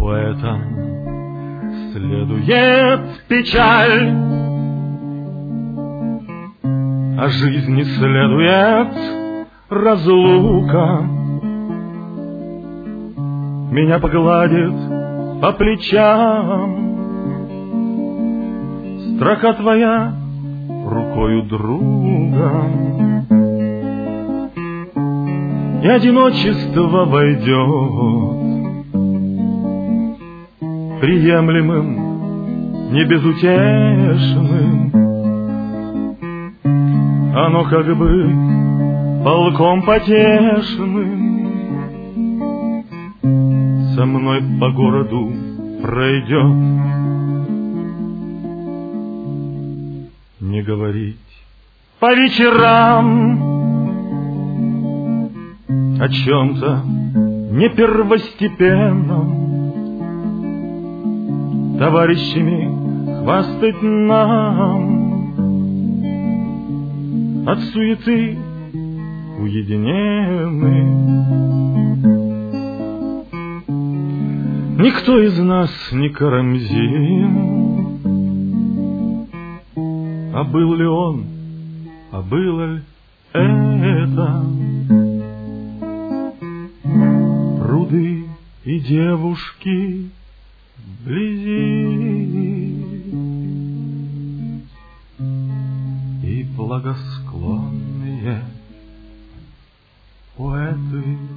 Поэтам следует печаль, а жизни следует разлука. Меня погладит по плечам строка твоя рукою друга, и одиночество войдет приемлемым, не безутешным. Оно как бы полком потешным со мной по городу пройдет. Не говорить по вечерам о чем-то не первостепенном, товарищами хвастать нам, от суеты уединены. Никто из нас не Карамзин, а был ли он, а было ли это? Пруды и девушки вблизи, и благосклонные поэты.